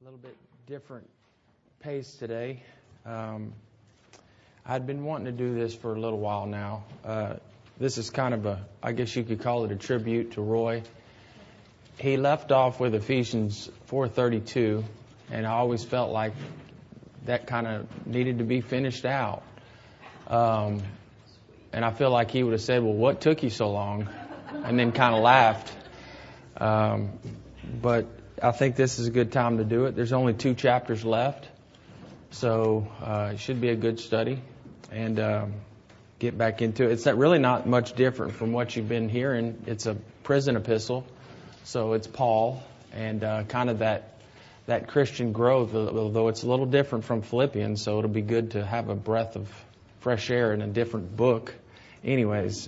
A little bit different pace today. I'd been wanting to do this for a little while now. This is kind of I guess you could call it a tribute to Roy. He left off with Ephesians 4:32, and I always felt like that kind of needed to be finished out. And I feel like he would have said, well, what took you so long? And then kind of laughed. But I think this is a good time to do it. There's only 2 chapters left, so it should be a good study and get back into it. It's really not much different from what you've been hearing. It's a prison epistle, so it's Paul and kind of that Christian growth, although it's a little different from Philippians, so it'll be good to have a breath of fresh air in a different book. Anyways,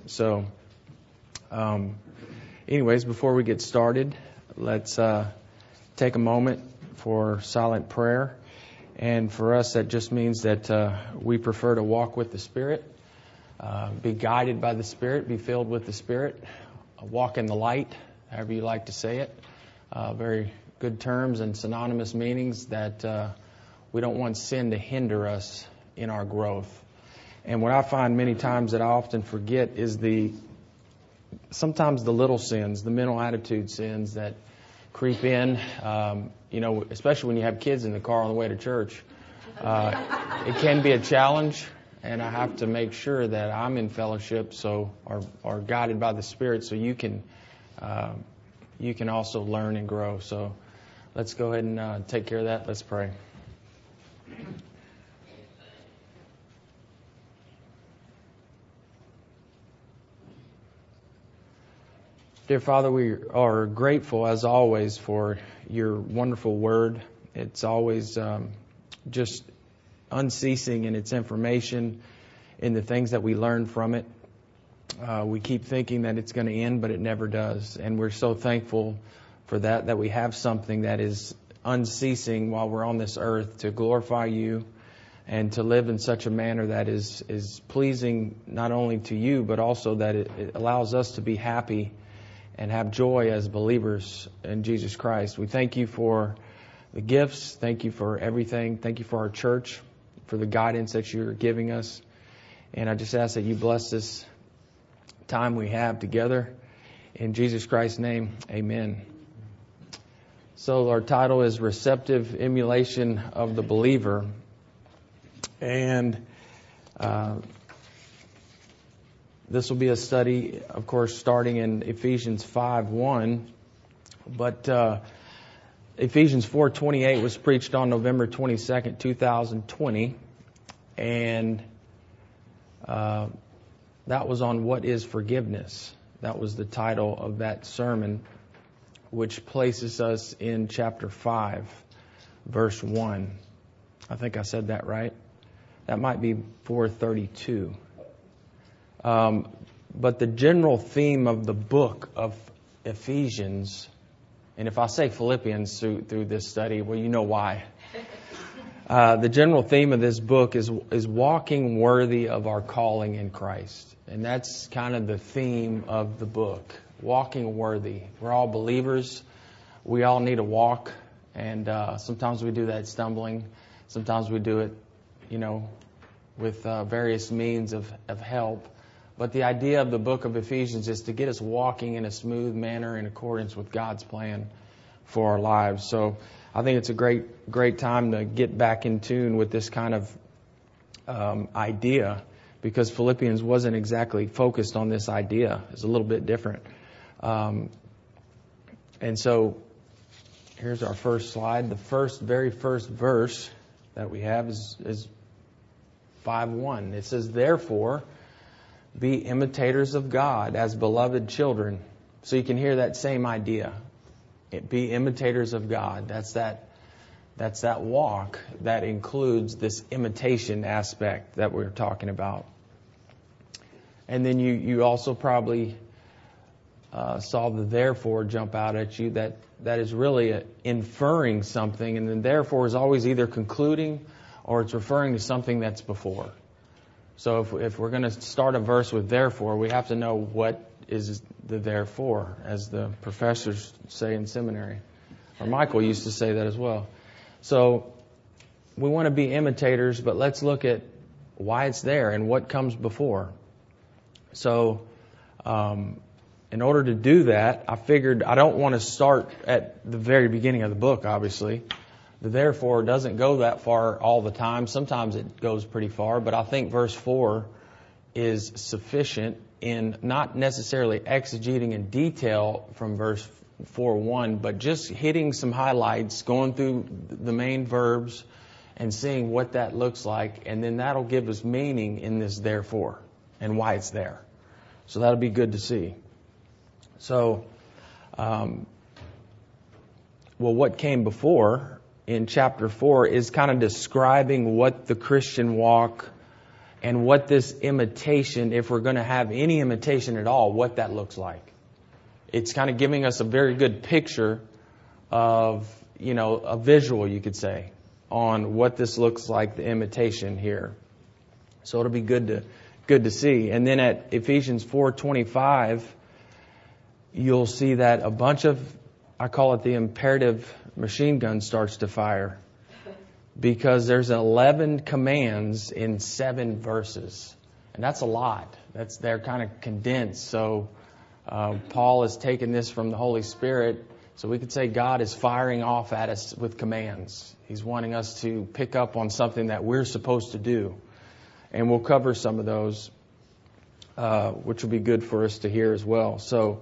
before we get started, let's take a moment for silent prayer. And for us, that just means that we prefer to walk with the Spirit, be guided by the Spirit, be filled with the Spirit, walk in the light, however you like to say it. Very good terms and synonymous meanings that we don't want sin to hinder us in our growth. And what I find many times that I often forget is sometimes the little sins, the mental attitude sins that creep in, especially when you have kids in the car on the way to church. It can be a challenge, and I have to make sure that I'm in fellowship or guided by the Spirit so you can also learn and grow. So let's go ahead and take care of that. Let's pray. Dear Father, we are grateful, as always, for your wonderful word. It's always just unceasing in its information, in the things that we learn from it. We keep thinking that it's going to end, but it never does. And we're so thankful for that we have something that is unceasing while we're on this earth to glorify you and to live in such a manner that is pleasing not only to you, but also that it allows us to be happy and have joy as believers in Jesus Christ. We thank you for the gifts. Thank you for everything. Thank you for our church, for the guidance that you're giving us. And I just ask that you bless this time we have together. In Jesus Christ's name, amen. So our title is Receptive Emulation of the Believer. And this will be a study, of course, starting in Ephesians 5:1. But Ephesians 4:28 was preached on November 22nd, 2020. And that was on what is forgiveness. That was the title of that sermon, which places us in chapter 5, verse 1. I think I said that right. That might be 4:32. But the general theme of the book of Ephesians, and if I say Philippians through this study, well, you know why. The general theme of this book is walking worthy of our calling in Christ. And that's kind of the theme of the book, walking worthy. We're all believers. We all need to walk. And sometimes we do that stumbling. Sometimes we do it, with various means of help. But the idea of the book of Ephesians is to get us walking in a smooth manner in accordance with God's plan for our lives. So I think it's a great time to get back in tune with this kind of idea, because Philippians wasn't exactly focused on this idea. It's a little bit different. And so here's our first slide. The very first verse that we have is 5:1. It says, "Therefore, be imitators of God as beloved children." So you can hear that same idea. Be imitators of God. That's that walk that includes this imitation aspect that we're talking about. And then you also probably saw the therefore jump out at you. That is really inferring something, and then therefore is always either concluding or it's referring to something that's before. So if we're going to start a verse with therefore, we have to know what is the therefore, as the professors say in seminary. Or Michael used to say that as well. So we want to be imitators, but let's look at why it's there and what comes before. So in order to do that, I figured I don't want to start at the very beginning of the book, obviously. The therefore doesn't go that far all the time. Sometimes it goes pretty far, but I think verse 4 is sufficient in not necessarily exegeting in detail from verse 4:1, but just hitting some highlights, going through the main verbs and seeing what that looks like, and then that'll give us meaning in this therefore and why it's there. So that'll be good to see. So, what came before in chapter 4 is kind of describing what the Christian walk and what this imitation, if we're going to have any imitation at all, what that looks like. It's kind of giving us a very good picture of, a visual, you could say, on what this looks like, the imitation here. So it'll be good to see. And then at Ephesians 4:25, you'll see that a bunch of, I call it the imperative machine gun starts to fire. Because there's 11 commands in 7 verses. And that's a lot. They're kind of condensed. So Paul has taken this from the Holy Spirit. So we could say God is firing off at us with commands. He's wanting us to pick up on something that we're supposed to do. And we'll cover some of those, which will be good for us to hear as well. So,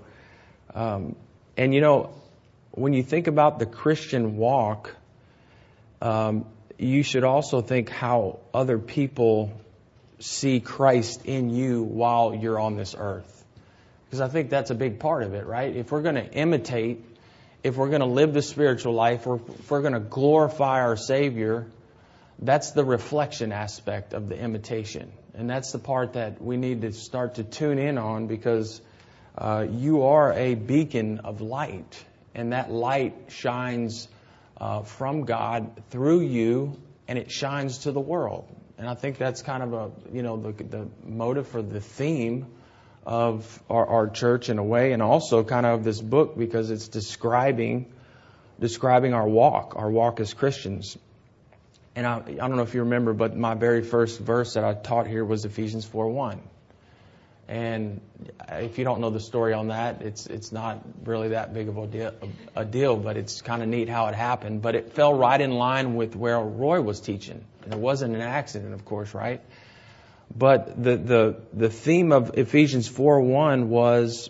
when you think about the Christian walk, you should also think how other people see Christ in you while you're on this earth. Because I think that's a big part of it, right? If we're going to imitate, if we're going to live the spiritual life, or if we're going to glorify our Savior, that's the reflection aspect of the imitation. And that's the part that we need to start to tune in on, because you are a beacon of light. And that light shines from God through you, and it shines to the world. And I think that's kind of the motive for the theme of our church in a way, and also kind of this book, because it's describing our walk as Christians. And I don't know if you remember, but my very first verse that I taught here was Ephesians 4:1. And if you don't know the story on that, it's not really that big of a deal, but it's kind of neat how it happened. But it fell right in line with where Roy was teaching. And it wasn't an accident, of course, right? But the theme of Ephesians 4:1 was,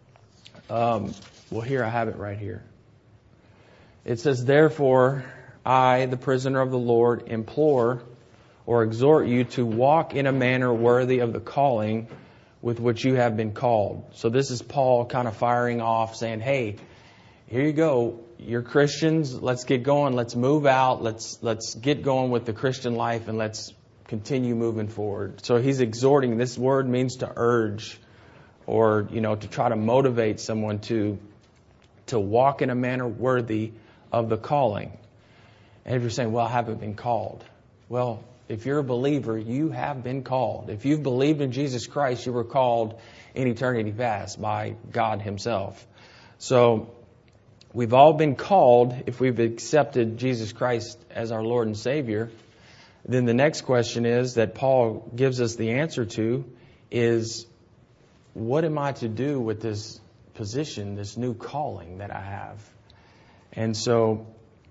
here I have it right here. It says, "Therefore, I, the prisoner of the Lord, implore or exhort you to walk in a manner worthy of the calling with which you have been called." So this is Paul kind of firing off, saying, hey, here you go. You're Christians. Let's get going. Let's move out. Let's get going with the Christian life, and let's continue moving forward. So he's exhorting. This word means to urge, or, to try to motivate someone to walk in a manner worthy of the calling. And if you're saying, well, I haven't been called. Well, if you're a believer, you have been called. If you've believed in Jesus Christ, you were called in eternity past by God Himself. So we've all been called if we've accepted Jesus Christ as our Lord and Savior. Then the next question is that Paul gives us the answer to is, what am I to do with this position, this new calling that I have? And so,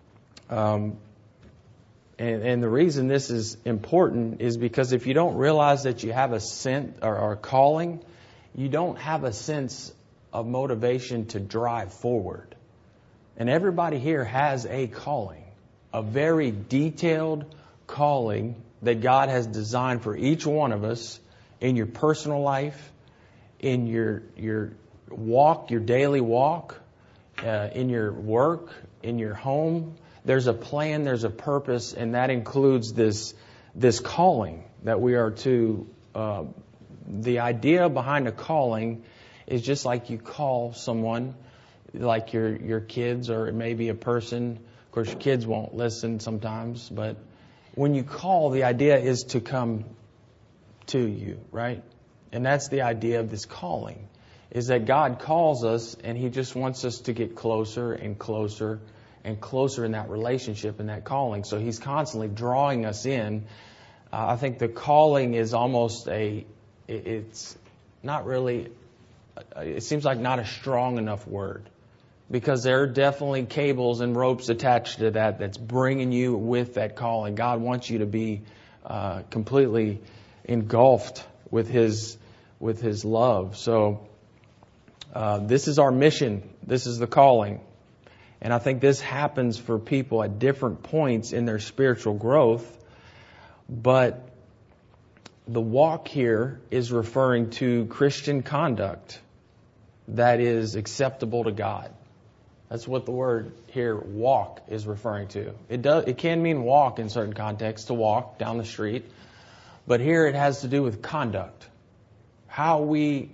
and the reason this is important is because if you don't realize that you have a sense or a calling, you don't have a sense of motivation to drive forward. And everybody here has a calling, a very detailed calling that God has designed for each one of us in your personal life, in your walk, your daily walk, in your work, in your home. There's a plan, there's a purpose, and that includes this calling that we are to. The idea behind a calling is just like you call someone, like your kids, or it may be a person. Of course, your kids won't listen sometimes, but when you call, the idea is to come to you, right? And that's the idea of this calling, is that God calls us, and He just wants us to get closer and closer and closer in that relationship and that calling. So He's constantly drawing us in. I think the calling is almost it's not really, it seems like not a strong enough word. Because there are definitely cables and ropes attached to that that's bringing you with that calling. God wants you to be completely engulfed with His love. So this is our mission. This is the calling. And I think this happens for people at different points in their spiritual growth. But the walk here is referring to Christian conduct that is acceptable to God. That's what the word here, walk, is referring to. It can mean walk in certain contexts, to walk down the street. But here it has to do with conduct. How we,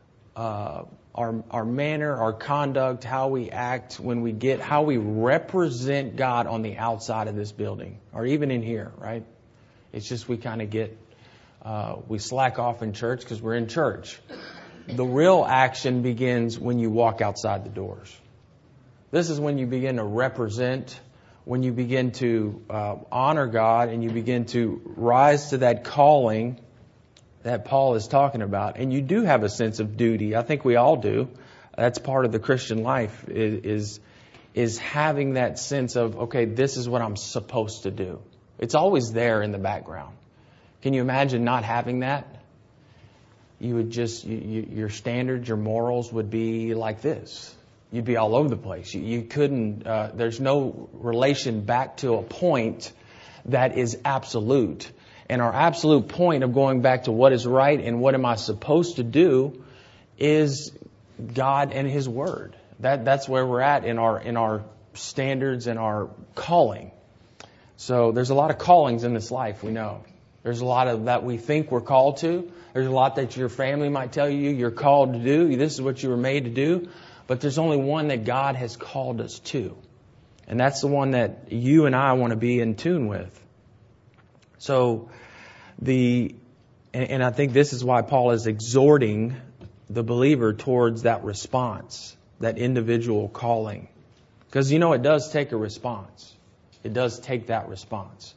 our manner, our conduct, how we act how we represent God on the outside of this building, or even in here, right? It's just we kind of we slack off in church because we're in church. The real action begins when you walk outside the doors. This is when you begin to represent, when you begin to honor God, and you begin to rise to that calling that Paul is talking about. And you do have a sense of duty. I think we all do. That's part of the Christian life, is having that sense of, okay, this is what I'm supposed to do. It's always there in the background. Can you imagine not having that? You would just, your standards, your morals would be like this. You'd be all over the place. You couldn't, there's no relation back to a point that is absolute. And our absolute point of going back to what is right and what am I supposed to do is God and His Word. That's where we're at in our standards and our calling. So there's a lot of callings in this life, we know. There's a lot of that we think we're called to. There's a lot that your family might tell you you're called to do. This is what you were made to do. But there's only one that God has called us to. And that's the one that you and I want to be in tune with. So and I think this is why Paul is exhorting the believer towards that response, that individual calling. Because it does take a response. It does take that response.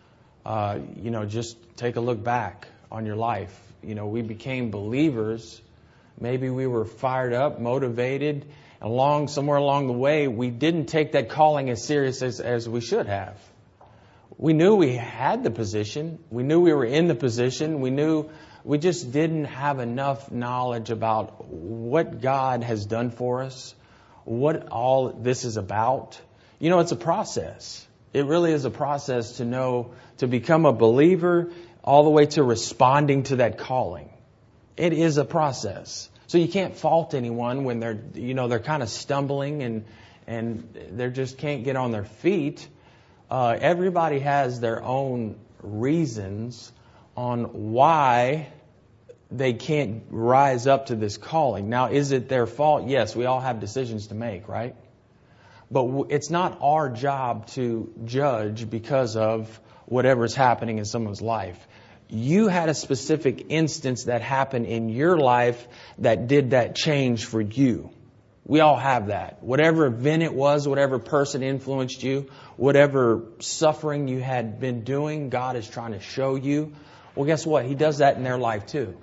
Just take a look back on your life. We became believers. Maybe we were fired up, motivated. Somewhere along the way, we didn't take that calling as serious as we should have. We knew we had the position. We knew we were in the position. We just didn't have enough knowledge about what God has done for us, what all this is about. It's a process. It really is a process to become a believer all the way to responding to that calling. It is a process. So you can't fault anyone when they're kind of stumbling and they just can't get on their feet. Everybody has their own reasons on why they can't rise up to this calling. Now, is it their fault? Yes, we all have decisions to make, right? But it's not our job to judge because of whatever's happening in someone's life. You had a specific instance that happened in your life that did that change for you. We all have that. Whatever event it was, whatever person influenced you, whatever suffering you had been doing, God is trying to show you. Well, guess what? He does that in their life too.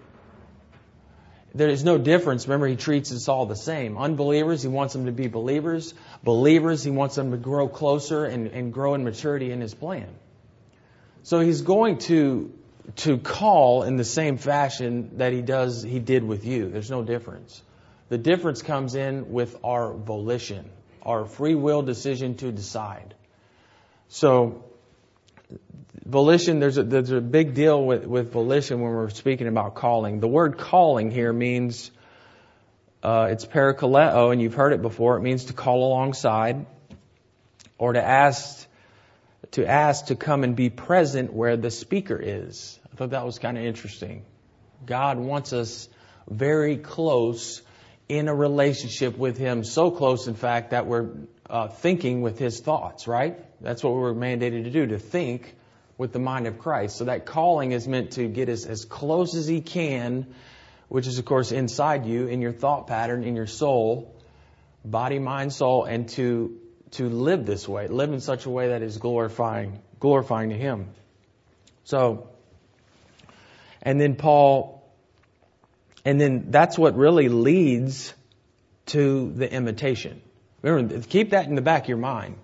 There is no difference. Remember, He treats us all the same. Unbelievers, He wants them to be believers. Believers, He wants them to grow closer and grow in maturity in His plan. So He's going to call in the same fashion that He did with you. There's no difference. The difference comes in with our volition, our free will decision to decide. So volition, there's a big deal with volition when we're speaking about calling. The word calling here means, it's parakaleo, and you've heard it before. It means to call alongside, or to ask to come and be present where the speaker is. I thought that was kind of interesting. God wants us very close in a relationship with Him, so close, in fact, that we're thinking with His thoughts, right? That's what we were mandated to do, to think with the mind of Christ. So that calling is meant to get us as close as He can, which is, of course, inside you, in your thought pattern, in your soul, body, mind, soul, and to to live this way, live in such a way that is glorifying to Him. So, and then that's what really leads to the imitation. Remember, keep that in the back of your mind.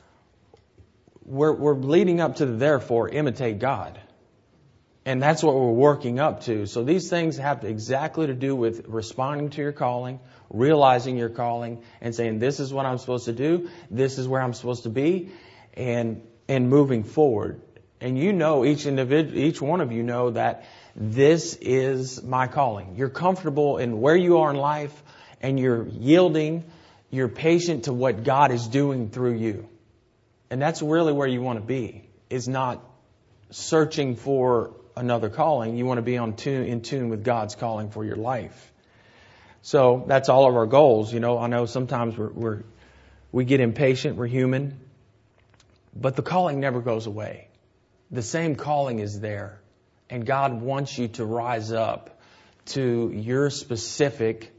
We're leading up to the therefore, imitate God. And that's what we're working up to. So these things have exactly to do with responding to your calling, realizing your calling, and saying, this is what I'm supposed to do, this is where I'm supposed to be, and moving forward. And you know, each one of you know that this is my calling. You're comfortable in where you are in life, and you're yielding, you're patient to what God is doing through you. And that's really where you want to be, is not searching for another calling. You want to be in tune with God's calling for your life. So that's all of our goals. You know, I know sometimes we get impatient. We're human, but the calling never goes away. The same calling is there, and God wants you to rise up to your specific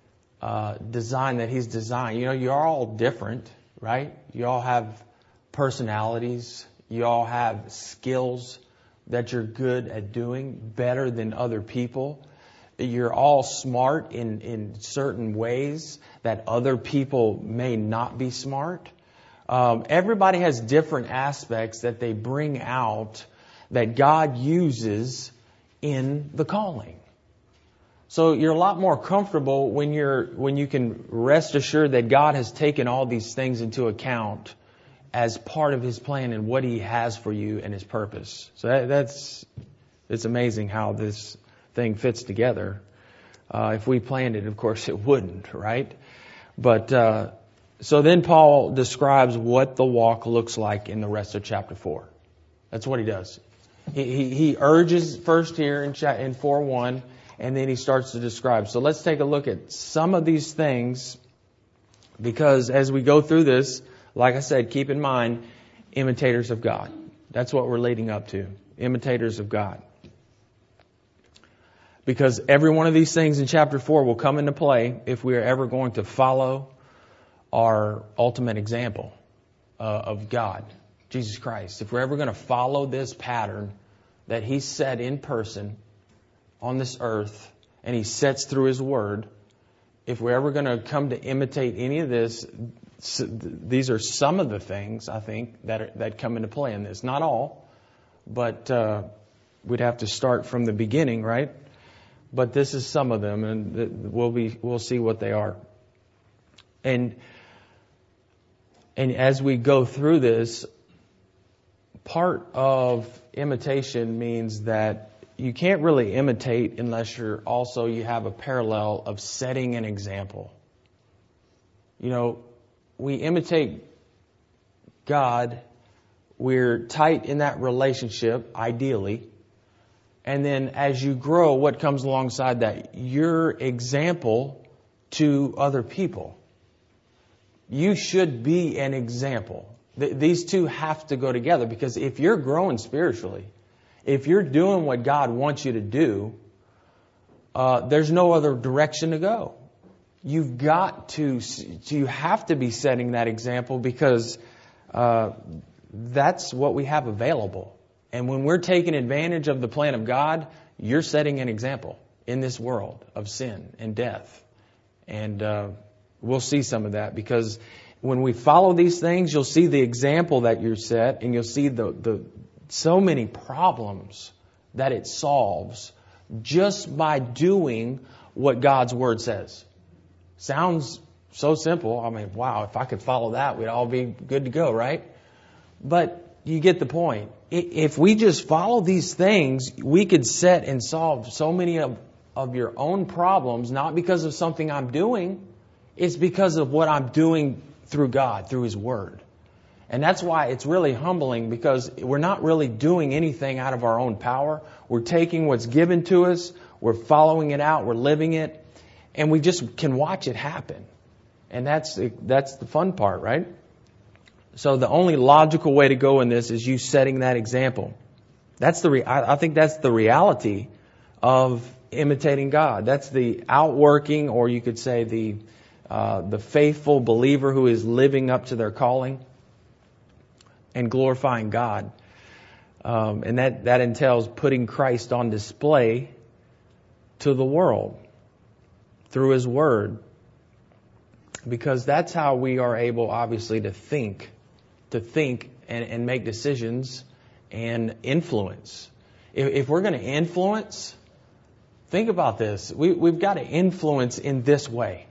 design that He's designed. You know, you're all different, right? You all have personalities. You all have skills that you're good at doing better than other people. You're all smart in certain ways that other people may not be smart. Everybody has different aspects that they bring out that God uses in the calling. So you're a lot more comfortable when you can rest assured that God has taken all these things into account as part of His plan and what He has for you and His purpose. So it's amazing how this thing fits together. If we planned it, of course it wouldn't, right? But so then Paul describes what the walk looks like in the rest of chapter 4. That's what he does. He urges first here in 4:1, and then he starts to describe. So let's take a look at some of these things, because as we go through this, like I said, keep in mind, imitators of God. That's what we're leading up to. Imitators of God. Because every one of these things in chapter 4 will come into play if we are ever going to follow our ultimate example of God, Jesus Christ. If we're ever going to follow this pattern that He set in person on this earth, and He sets through His Word, if we're ever going to come to imitate any of this, these are some of the things, I think, that come into play in this. Not all, but we'd have to start from the beginning, right? But this is some of them, and we'll see what they are. And as we go through this, part of imitation means that you can't really imitate unless you have a parallel of setting an example. You know, we imitate God. We're tight in that relationship, ideally. And then as you grow, what comes alongside that? Your example to other people. You should be an example. These two have to go together, because if you're growing spiritually, if you're doing what God wants you to do, there's no other direction to go. You have to be setting that example, because that's what we have available. And when we're taking advantage of the plan of God, you're setting an example in this world of sin and death. And we'll see some of that, because when we follow these things, you'll see the example that you're set, and you'll see the so many problems that it solves just by doing what God's Word says. Sounds so simple. I mean, wow, if I could follow that, we'd all be good to go, right? But you get the point. If we just follow these things, we could set and solve so many of your own problems, not because of something I'm doing. It's because of what I'm doing through God, through His Word. And that's why it's really humbling, because we're not really doing anything out of our own power. We're taking what's given to us, we're following it out, we're living it, and we just can watch it happen. And that's the fun part, right? So the only logical way to go in this is you setting that example. I think that's the reality of imitating God. That's the outworking, or you could say the the faithful believer who is living up to their calling and glorifying God. And that entails putting Christ on display to the world through His Word. Because that's how we are able, obviously, to think and make decisions and influence. If we're going to influence, think about this. We've got to influence in this way.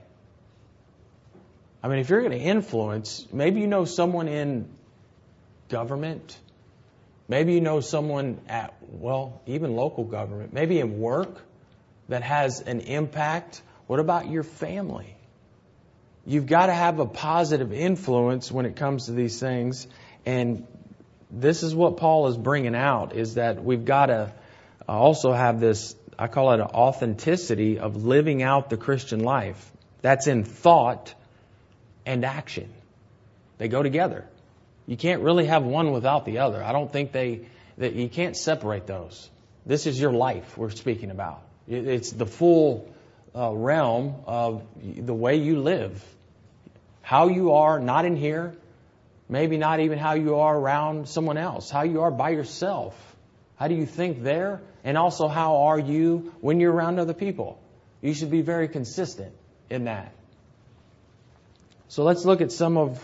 I mean, if you're going to influence, maybe you know someone in government. Maybe you know someone at, even local government. Maybe in work that has an impact. What about your family? You've got to have a positive influence when it comes to these things. And this is what Paul is bringing out, is that we've got to also have this, I call it an authenticity of living out the Christian life. That's in thought and action. They go together. You can't really have one without the other. I don't think that you can't separate those. This is your life we're speaking about. It's the full realm of the way you live. How you are, not in here. Maybe not even how you are around someone else. How you are by yourself. How do you think there? And also, how are you when you're around other people? You should be very consistent in that. So let's look at some of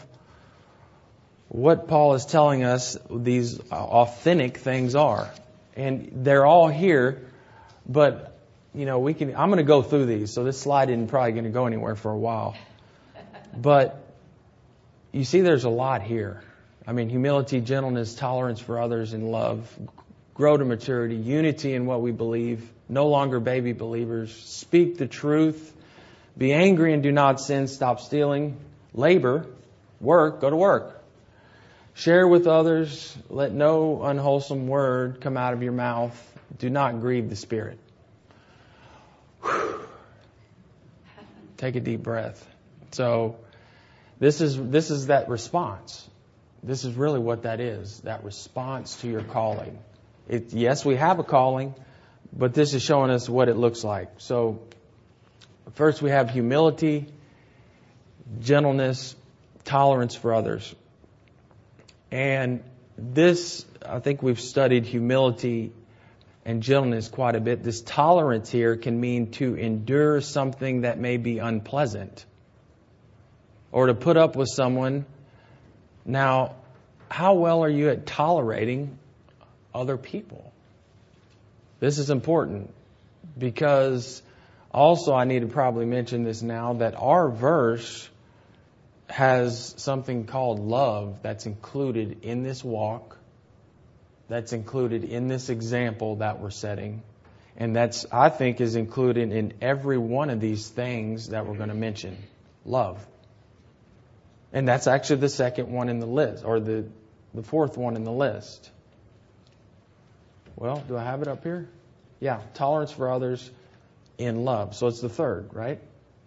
what Paul is telling us these authentic things are. And they're all here, but I'm going to go through these. So this slide isn't probably going to go anywhere for a while. But you see there's a lot here. I mean, humility, gentleness, tolerance for others, and love. Grow to maturity, unity in what we believe. No longer baby believers. Speak the truth. Be angry and do not sin. Stop stealing. Labor. Work. Go to work. Share with others. Let no unwholesome word come out of your mouth. Do not grieve the Spirit. Whew. Take a deep breath. So this is that response. This is really what that is, that response to your calling. Yes, we have a calling, but this is showing us what it looks like. So first we have humility, gentleness, tolerance for others. And this, I think we've studied humility and gentleness quite a bit. This tolerance here can mean to endure something that may be unpleasant, or to put up with someone. Now, how well are you at tolerating other people? This is important, because also I need to probably mention this now, that our verse has something called love that's included in this walk, that's included in this example that we're setting, and that's, I think, is included in every one of these things that we're going to mention. Love. And that's actually the second one in the list, or the fourth one in the list. Well, do I have it up here? Yeah, tolerance for others in love. So it's the third, right?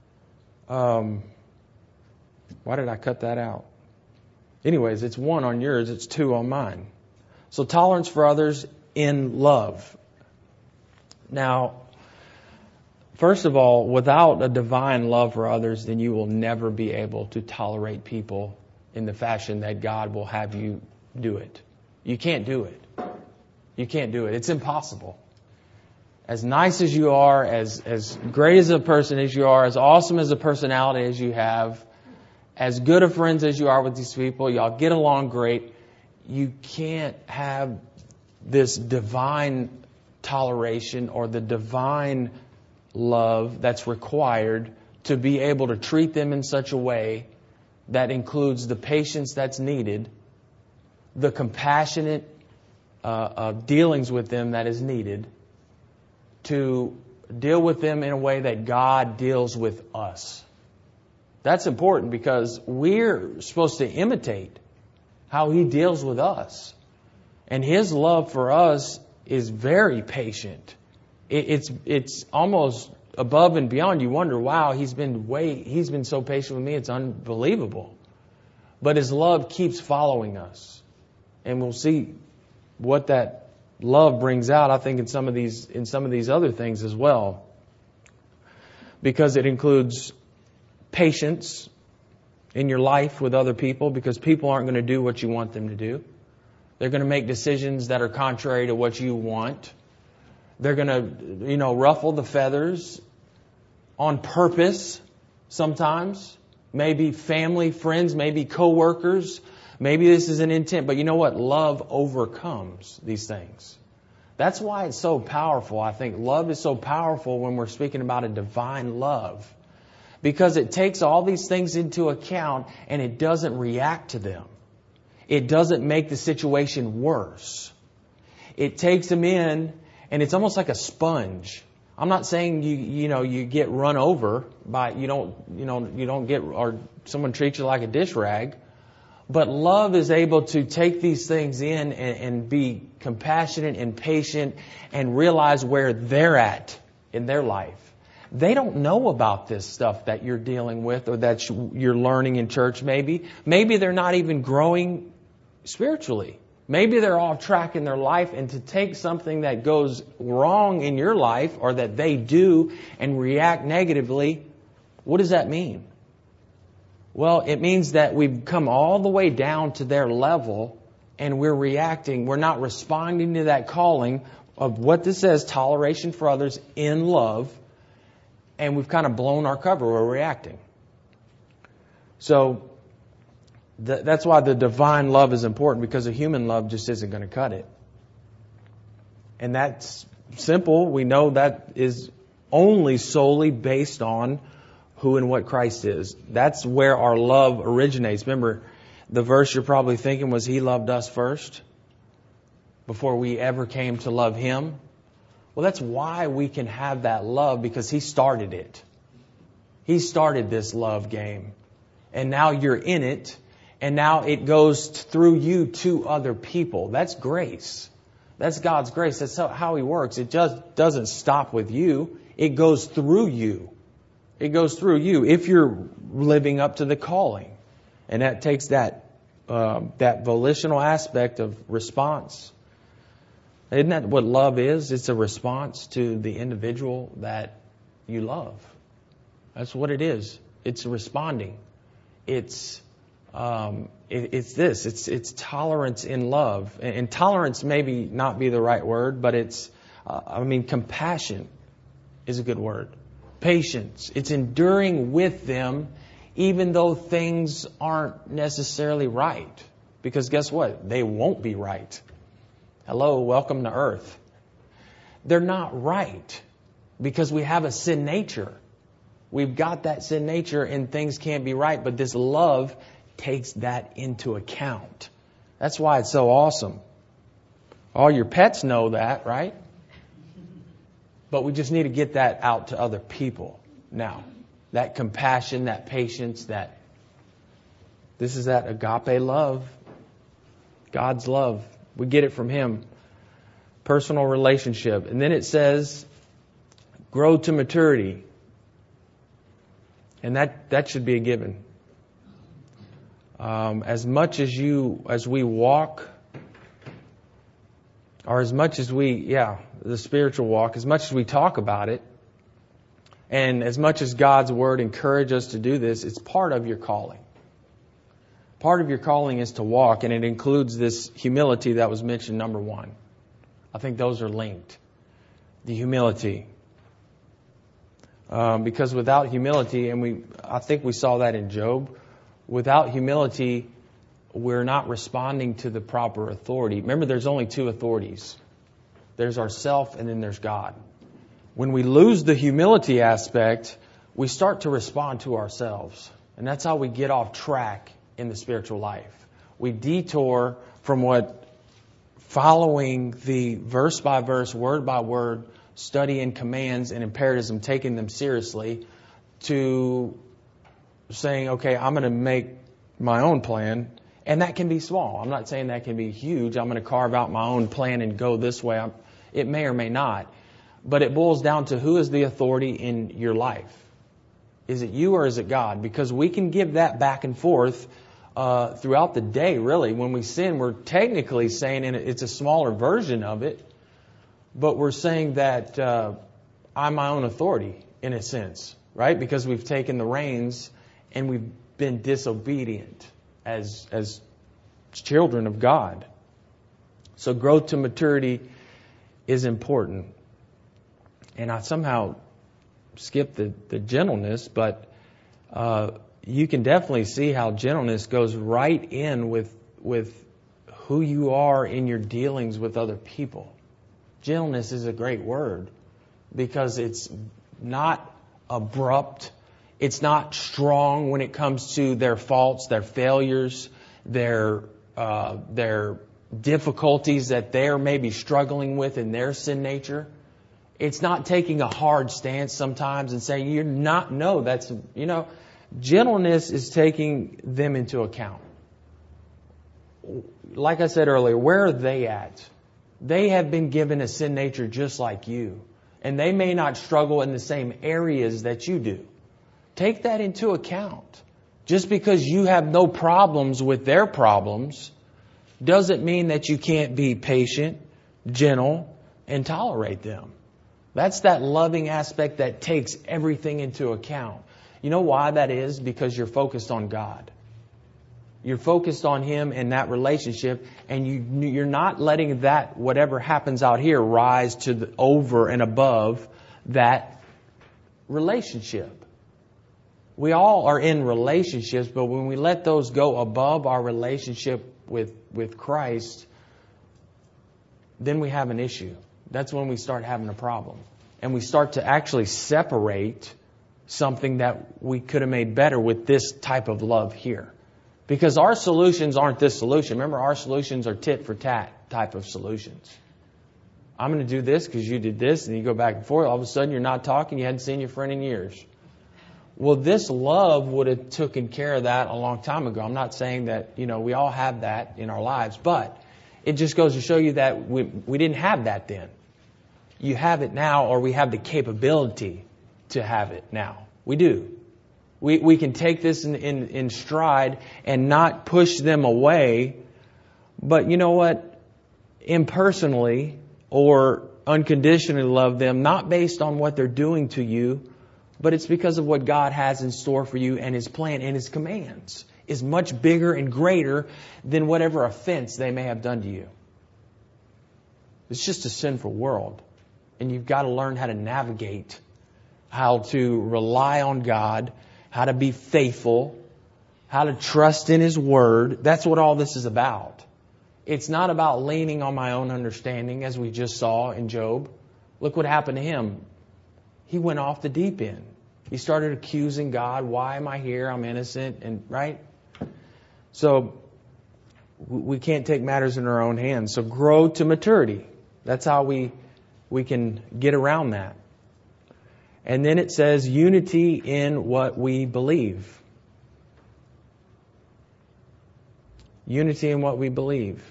Why did I cut that out? Anyways, it's 1 on yours, it's 2 on mine. So tolerance for others in love. Now, first of all, without a divine love for others, then you will never be able to tolerate people in the fashion that God will have you do it. You can't do it. You can't do it. It's impossible. As nice as you are, as great as a person as you are, as awesome as a personality as you have, as good of friends as you are with these people, y'all get along great, you can't have this divine toleration or the divine love that's required to be able to treat them in such a way that includes the patience that's needed, the compassionate dealings with them that is needed, to deal with them in a way that God deals with us. That's important, because we're supposed to imitate how He deals with us. And His love for us is very patient. It's almost above and beyond. You wonder, wow, He's been so patient with me, it's unbelievable. But His love keeps following us. And we'll see what that love brings out, I think, in some of these other things as well. Because it includes patience in your life with other people, because people aren't going to do what you want them to do. They're going to make decisions that are contrary to what you want. They're going to, ruffle the feathers on purpose sometimes. Maybe family, friends, maybe coworkers. Maybe this is an intent. But you know what? Love overcomes these things. That's why it's so powerful. I think love is so powerful when we're speaking about a divine love. Because it takes all these things into account and it doesn't react to them. It doesn't make the situation worse. It takes them in and it's almost like a sponge. I'm not saying you get run over by you don't get or someone treats you like a dish rag. But love is able to take these things in and be compassionate and patient and realize where they're at in their life. They don't know about this stuff that you're dealing with or that you're learning in church maybe. Maybe they're not even growing spiritually. Maybe they're off track in their life, and to take something that goes wrong in your life or that they do and react negatively, what does that mean? Well, it means that we've come all the way down to their level and we're reacting. We're not responding to that calling of what this says, toleration for others in love. And we've kind of blown our cover. We're reacting. So that's why the divine love is important, because a human love just isn't going to cut it. And that's simple. We know that is only solely based on who and what Christ is. That's where our love originates. Remember, the verse you're probably thinking was He loved us first before we ever came to love Him. Well, that's why we can have that love, because He started it. He started this love game. And now you're in it. And now it goes through you to other people. That's grace. That's God's grace. That's how He works. It just doesn't stop with you. It goes through you. It goes through you if you're living up to the calling. And that takes that volitional aspect of response. Isn't that what love is? It's a response to the individual that you love. That's what it is. It's responding. It's this. It's tolerance in love. And tolerance maybe not be the right word, but it's, compassion is a good word. Patience. It's enduring with them even though things aren't necessarily right. Because guess what? They won't be right. Hello, welcome to earth. They're not right because we have a sin nature. We've got that sin nature and things can't be right, but this love takes that into account. That's why it's so awesome. All your pets know that, right? But we just need to get that out to other people now. That compassion, that patience, this is that agape love. God's love. We get it from Him. Personal relationship. And then it says, grow to maturity. And that should be a given. As much as we walk, or as much as the spiritual walk, as much as we talk about it, and as much as God's Word encourages us to do this, it's part of your calling. Part of your calling is to walk, and it includes this humility that was mentioned, number 1. I think those are linked. The humility. Because without humility, and I think we saw that in Job, without humility, we're not responding to the proper authority. Remember, there's only 2 authorities. There's ourself and then there's God. When we lose the humility aspect, we start to respond to ourselves. And that's how we get off track in the spiritual life. We detour from following the verse by verse, word by word, study and commands and imperatives and taking them seriously, to saying, okay, I'm going to make my own plan. And that can be small. I'm not saying that can be huge. I'm going to carve out my own plan and go this way. It may or may not. But it boils down to who is the authority in your life. Is it you or is it God? Because we can give that back and forth throughout the day, really. When we sin, we're technically saying, and it's a smaller version of it, but we're saying that I'm my own authority in a sense, right? Because we've taken the reins and we've been disobedient as children of God. So growth to maturity is important. And I somehow skipped the gentleness, but you can definitely see how gentleness goes right in with who you are in your dealings with other people. Gentleness is a great word because it's not abrupt. It's not strong when it comes to their faults, their failures, their difficulties that they're maybe struggling with in their sin nature. It's not taking a hard stance sometimes and saying, you're not, no, that's, gentleness is taking them into account. Like I said earlier, where are they at? They have been given a sin nature just like you. And they may not struggle in the same areas that you do. Take that into account. Just because you have no problems with their problems doesn't mean that you can't be patient, gentle, and tolerate them. That's that loving aspect that takes everything into account. You know why that is? Because you're focused on God. You're focused on Him and that relationship, and you're not letting that, whatever happens out here, rise to over and above that relationship. We all are in relationships, but when we let those go above our relationship with Christ, then we have an issue. That's when we start having a problem. And we start to actually separate something that we could have made better with this type of love here. Because our solutions aren't this solution. Remember, our solutions are tit for tat type of solutions. I'm going to do this because you did this, and you go back and forth. All of a sudden, you're not talking. You hadn't seen your friend in years. Well, this love would have taken care of that a long time ago. I'm not saying that, we all have that in our lives, but it just goes to show you that we didn't have that then. You have it now, or we have the capability to have it now. We do. We can take this in stride and not push them away. But you know what? Impersonally or unconditionally love them, not based on what they're doing to you, but it's because of what God has in store for you, and His plan and His commands is much bigger and greater than whatever offense they may have done to you. It's just a sinful world. And you've got to learn how to navigate, how to rely on God, how to be faithful, how to trust in His Word. That's what all this is about. It's not about leaning on my own understanding, as we just saw in Job. Look what happened to him. He went off the deep end. He started accusing God. Why am I here? I'm innocent. And right? So we can't take matters in our own hands. So grow to maturity. That's how we can get around that. And then it says unity in what we believe. Unity in what we believe.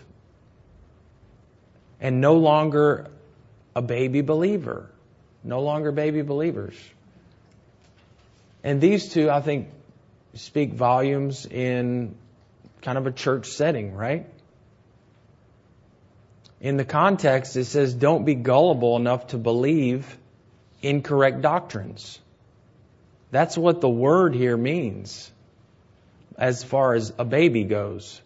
And no longer a baby believer. No longer baby believers. And these two, I think, speak volumes in kind of a church setting, right? In the context, it says, don't be gullible enough to believe incorrect doctrines. That's what the word here means as far as a baby goes.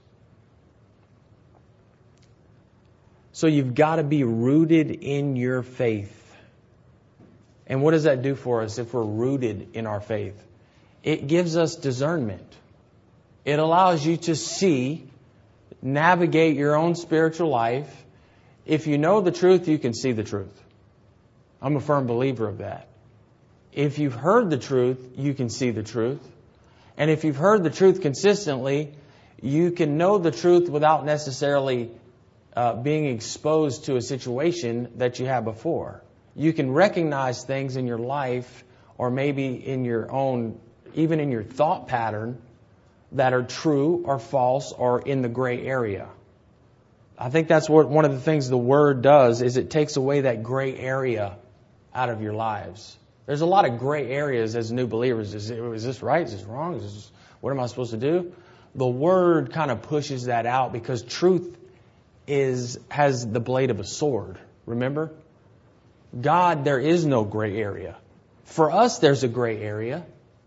So you've got to be rooted in your faith. And what does that do for us if we're rooted in our faith? It gives us discernment. It allows you to see, navigate your own spiritual life. If you know the truth, you can see the truth. I'm a firm believer of that. If you've heard the truth, you can see the truth. And if you've heard the truth consistently, you can know the truth without necessarily being exposed to a situation that you had before. You can recognize things in your life, or maybe in your own, even in your thought pattern, that are true or false or in the gray area. I think that's what one of the things the Word does, is it takes away that gray area out of your lives. There's a lot of gray areas as new believers. Is this right? Is this wrong? What am I supposed to do? The Word kind of pushes that out, because truth has the blade of a sword. Remember? God, there is no gray area. For us, there's a gray area.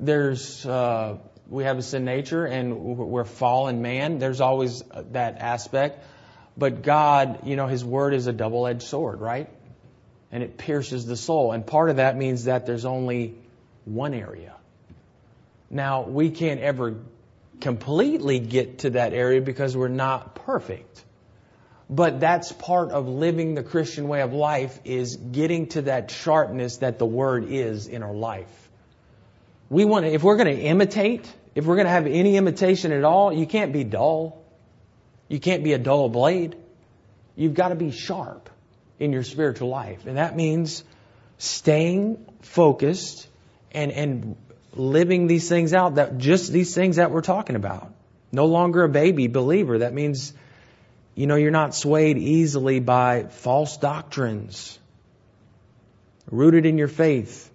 we have a sin nature and we're fallen man. There's always that aspect. But God, His Word is a double-edged sword, right? And it pierces the soul. And part of that means that there's only one area. Now, we can't ever completely get to that area because we're not perfect. But that's part of living the Christian way of life, is getting to that sharpness that the Word is in our life. If we're going to imitate, if we're going to have any imitation at all, you can't be dull. You can't be a dull blade. You've got to be sharp in your spiritual life. And that means staying focused and living these things out, these things that we're talking about. No longer a baby believer. That means, you're not swayed easily by false doctrines. Rooted in your faith.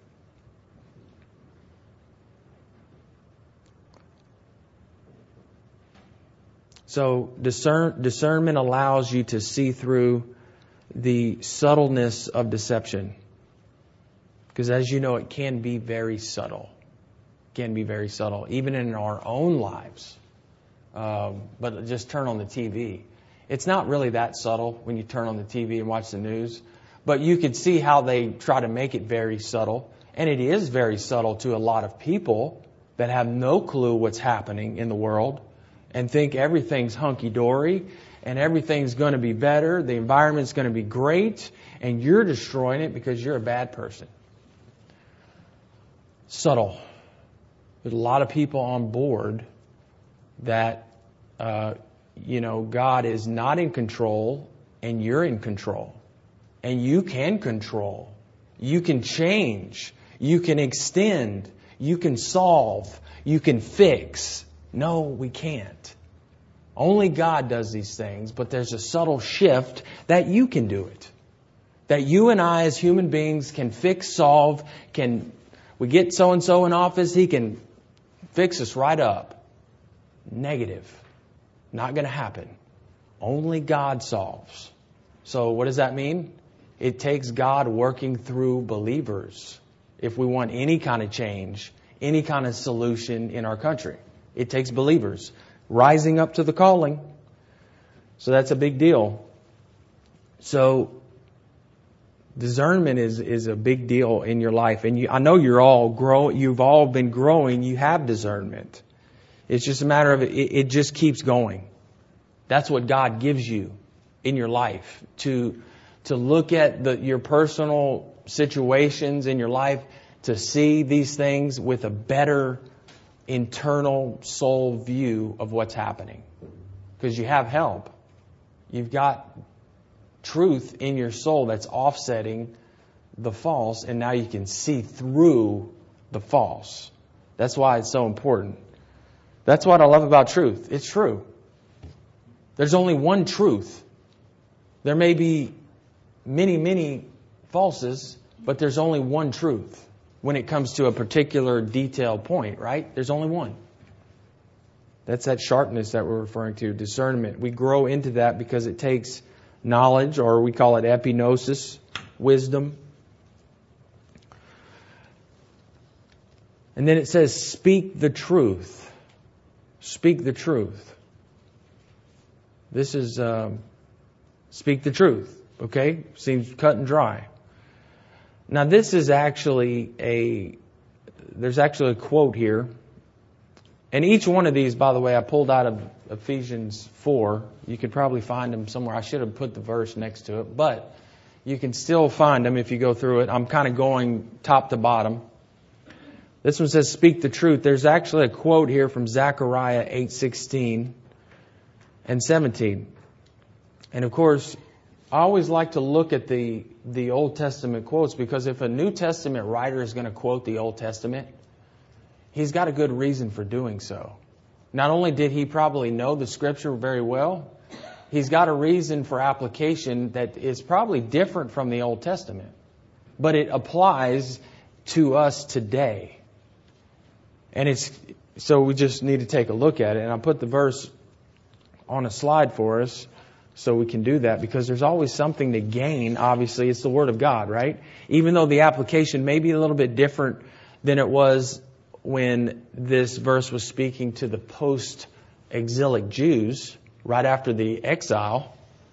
So discernment allows you to see through the subtleness of deception. Because as you know, it can be very subtle. It can be very subtle, even in our own lives. But just turn on the TV. It's not really that subtle when you turn on the TV and watch the news. But you can see how they try to make it very subtle. And it is very subtle to a lot of people that have no clue what's happening in the world and think everything's hunky-dory and everything's going to be better, the environment's going to be great, and you're destroying it because you're a bad person. Subtle. There's a lot of people on board that, God is not in control and you're in control. And you can control. You can change. You can extend. You can solve. You can fix. No, we can't. Only God does these things, but there's a subtle shift that you can do it. That you and I as human beings can fix, solve, we get so-and-so in office, he can fix us right up. Negative. Not going to happen. Only God solves. So what does that mean? It takes God working through believers if we want any kind of change, any kind of solution in our country. It takes believers rising up to the calling. So that's a big deal. So discernment is a big deal in your life. And I know you've all been growing. You have discernment. It's just a matter of it just keeps going. That's what God gives you in your life, to look at your personal situations in your life, to see these things with a better internal soul view of what's happening. Because you have help. You've got truth in your soul that's offsetting the false, and now you can see through the false. That's why it's so important. That's what I love about truth. It's true. There's only one truth. There may be many, many falses, but there's only one truth when it comes to a particular detailed point, right? There's only one. That's that sharpness that we're referring to, discernment. We grow into that because it takes knowledge, or we call it epignosis, wisdom. And then it says, speak the truth. Speak the truth. This is speak the truth. Okay? Seems cut and dry. Now this is actually there's actually a quote here. And each one of these, by the way, I pulled out of Ephesians 4. You could probably find them somewhere. I should have put the verse next to it. But you can still find them if you go through it. I'm kind of going top to bottom. This one says, speak the truth. There's actually a quote here from Zechariah 8:16 and 17. And of course, I always like to look at the Old Testament quotes, because if a New Testament writer is going to quote the Old Testament, he's got a good reason for doing so. Not only did he probably know the Scripture very well, he's got a reason for application that is probably different from the Old Testament. But it applies to us today. And so we just need to take a look at it. And I put the verse on a slide for us so we can do that, because there's always something to gain. Obviously, it's the Word of God, right? Even though the application may be a little bit different than it was when this verse was speaking to the post-exilic Jews right after the exile.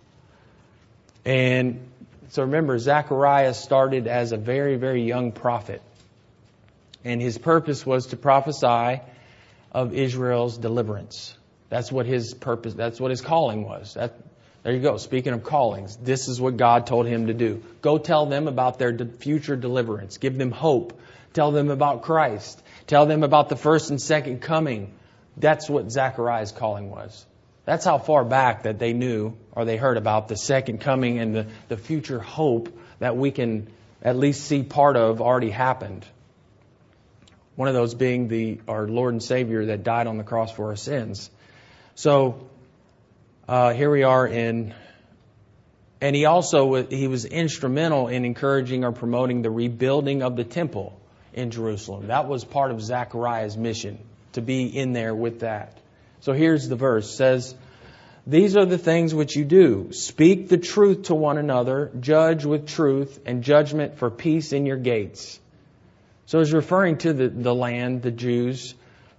And so remember, Zechariah started as a very, very young prophet. And his purpose was to prophesy of Israel's deliverance. That's what his purpose, that's what his calling was. There you go. Speaking of callings, this is what God told him to do. Go tell them about their future deliverance. Give them hope. Tell them about Christ. Tell them about the first and second coming. That's what Zechariah's calling was. That's how far back that they knew or they heard about the second coming and the future hope that we can at least see part of already happened. One of those being our Lord and Savior that died on the cross for our sins. So here we are and he was instrumental in encouraging or promoting the rebuilding of the temple in Jerusalem. That was part of Zechariah's mission, to be in there with that. So here's the verse. It says, "These are the things which you do. Speak the truth to one another, judge with truth, and judgment for peace in your gates." So it's referring to the land, the Jews,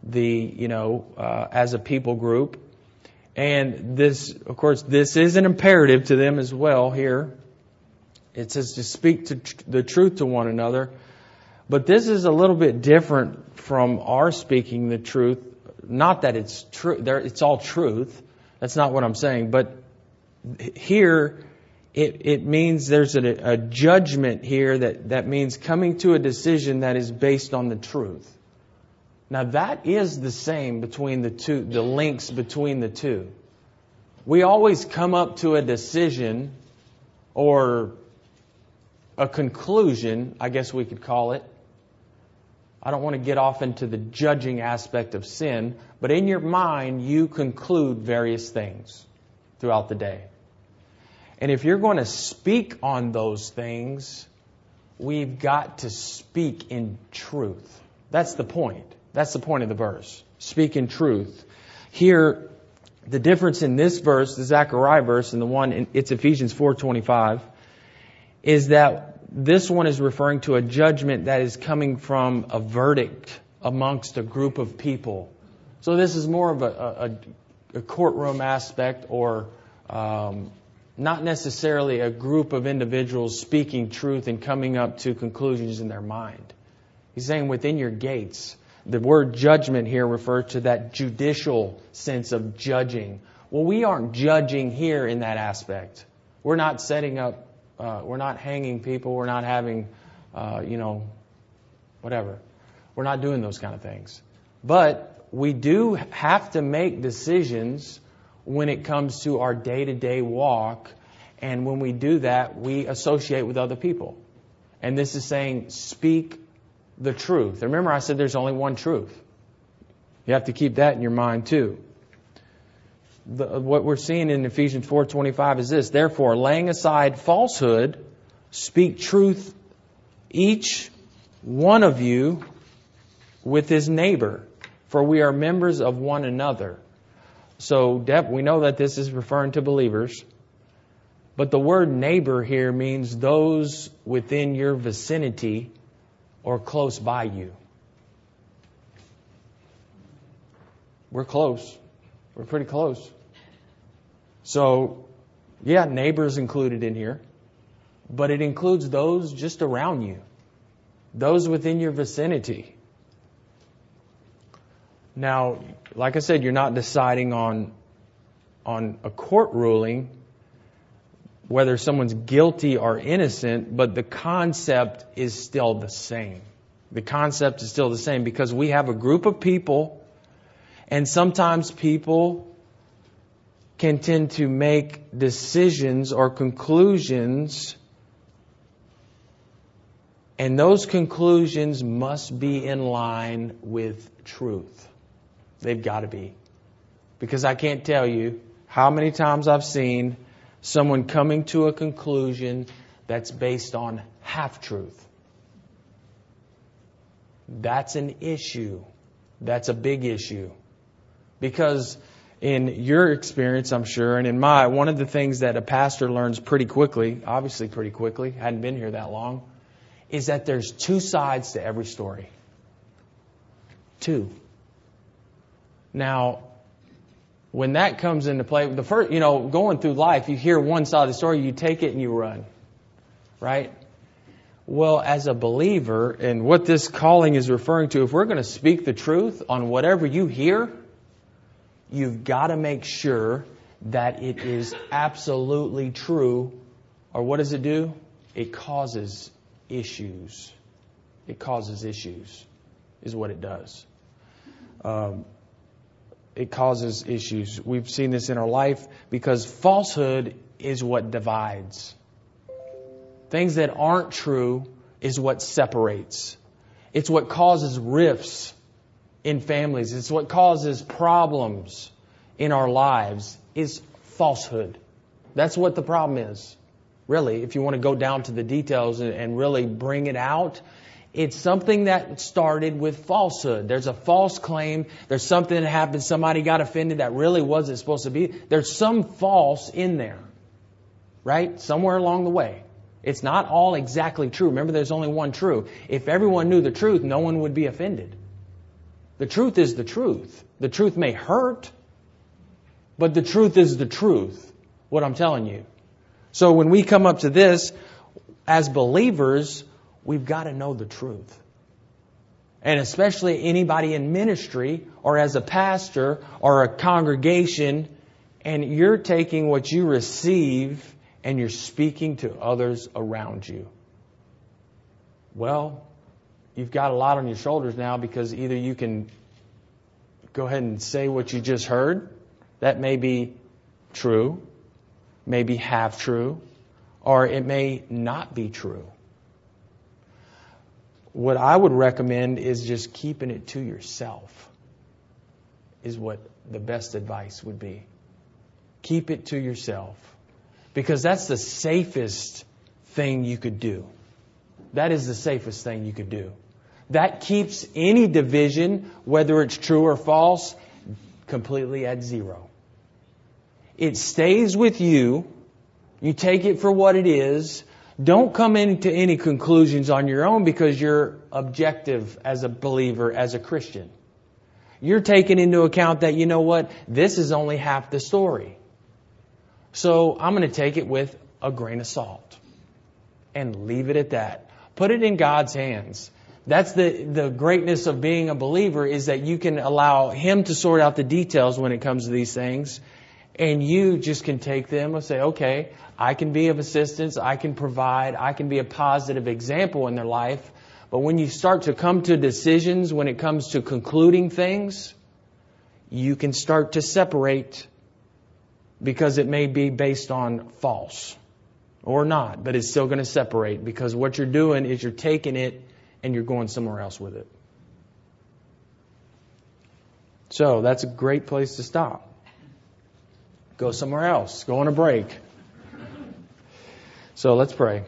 as a people group. And this, of course, this is an imperative to them as well here. It says to speak the truth to one another. But this is a little bit different from our speaking the truth. Not that it's true, it's all truth. That's not what I'm saying. But here, it means there's a judgment here that means coming to a decision that is based on the truth. Now that is the same between the two, the links between the two. We always come up to a decision or a conclusion, I guess we could call it. I don't want to get off into the judging aspect of sin, but in your mind you conclude various things throughout the day. And if you're going to speak on those things, we've got to speak in truth. That's the point. That's the point of the verse. Speak in truth. Here, the difference in this verse, the Zechariah verse, and the one, it's Ephesians 4:25, is that this one is referring to a judgment that is coming from a verdict amongst a group of people. So this is more of a courtroom aspect or not necessarily a group of individuals speaking truth and coming up to conclusions in their mind. He's saying within your gates. The word judgment here refers to that judicial sense of judging. Well, we aren't judging here in that aspect. We're not setting up, we're not hanging people, we're not having, whatever. We're not doing those kind of things. But we do have to make decisions when it comes to our day-to-day walk. And when we do that, we associate with other people. And this is saying, speak the truth. Remember, I said there's only one truth. You have to keep that in your mind too. What we're seeing in Ephesians 4:25 is this: "Therefore, laying aside falsehood, speak truth, each one of you with his neighbor, for we are members of one another." So we know that this is referring to believers. But the word neighbor here means those within your vicinity or close by you. We're close. We're pretty close. So, yeah, neighbors included in here. But it includes those just around you. Those within your vicinity. Now, like I said, you're not deciding on a court ruling whether someone's guilty or innocent, but the concept is still the same. The concept is still the same because we have a group of people, and sometimes people can tend to make decisions or conclusions, and those conclusions must be in line with truth. They've got to be. Because I can't tell you how many times I've seen someone coming to a conclusion that's based on half-truth. That's an issue. That's a big issue. Because in your experience, I'm sure, and in my, one of the things that a pastor learns pretty quickly, obviously pretty quickly, hadn't been here that long, is that there's two sides to every story. 2. Now, when that comes into play, the first, going through life, you hear one side of the story, you take it and you run. Right? Well, as a believer, and what this calling is referring to, if we're going to speak the truth on whatever you hear, you've got to make sure that it is absolutely true. Or what does it do? It causes issues. It causes issues, is what it does. It causes issues. We've seen this in our life because falsehood is what divides. Things that aren't true is what separates. It's what causes rifts in families. It's what causes problems in our lives is falsehood. That's what the problem is. Really, if you want to go down to the details and really bring it out, it's something that started with falsehood. There's a false claim. There's something that happened. Somebody got offended that really wasn't supposed to be. There's some false in there, right? Somewhere along the way. It's not all exactly true. Remember, there's only one true. If everyone knew the truth, no one would be offended. The truth is the truth. The truth may hurt, but the truth is the truth, what I'm telling you. So when we come up to this, as believers, we've got to know the truth. And especially anybody in ministry or as a pastor or a congregation, and you're taking what you receive and you're speaking to others around you. Well, you've got a lot on your shoulders now because either you can go ahead and say what you just heard. That may be true, maybe half true, or it may not be true. What I would recommend is just keeping it to yourself is what the best advice would be. Keep it to yourself. Because that's the safest thing you could do. That is the safest thing you could do. That keeps any division, whether it's true or false, completely at zero. It stays with you. You take it for what it is. Don't come into any conclusions on your own because you're objective as a believer, as a Christian. You're taking into account that, you know what, this is only half the story. So I'm going to take it with a grain of salt and leave it at that. Put it in God's hands. That's the greatness of being a believer, is that you can allow Him to sort out the details when it comes to these things. And you just can take them and say, okay, I can be of assistance. I can provide. I can be a positive example in their life. But when you start to come to decisions, when it comes to concluding things, you can start to separate. Because it may be based on false or not, but it's still going to separate because what you're doing is you're taking it and you're going somewhere else with it. So that's a great place to stop. Go somewhere else. Go on a break. So let's pray.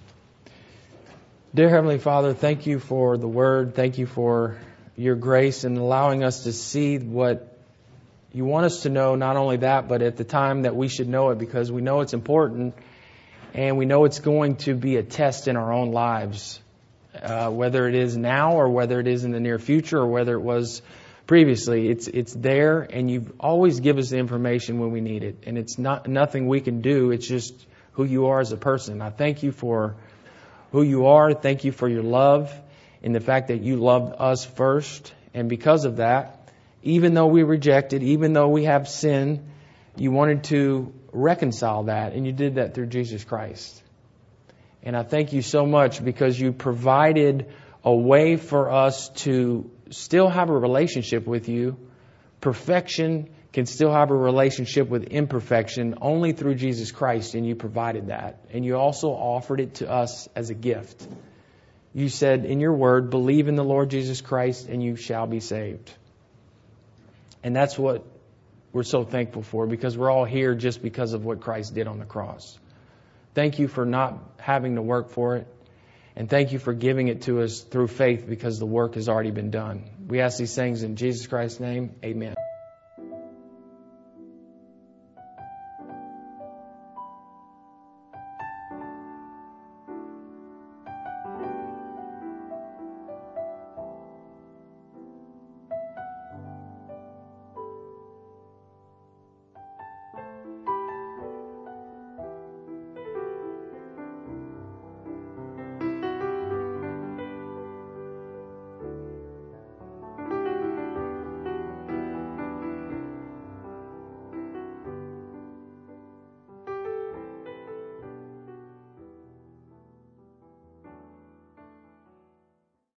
Dear Heavenly Father, thank you for the Word. Thank you for your grace and allowing us to see what you want us to know, not only that, but at the time that we should know it, because we know it's important and we know it's going to be a test in our own lives, whether it is now or whether it is in the near future or whether it was previously. It's there, and you always give us the information when we need it, and it's not nothing we can do. It's just who you are as a person. I thank you for who you are. Thank you for your love and the fact that you loved us first, and because of that, even though we rejected, even though we have sin, you wanted to reconcile that, and you did that through Jesus Christ. And I thank you so much because you provided a way for us to still have a relationship with you. Perfection can still have a relationship with imperfection only through Jesus Christ, and you provided that. And you also offered it to us as a gift. You said in your word, believe in the Lord Jesus Christ and you shall be saved. And that's what we're so thankful for, because we're all here just because of what Christ did on the cross. Thank you for not having to work for it. And thank you for giving it to us through faith, because the work has already been done. We ask these things in Jesus Christ's name. Amen.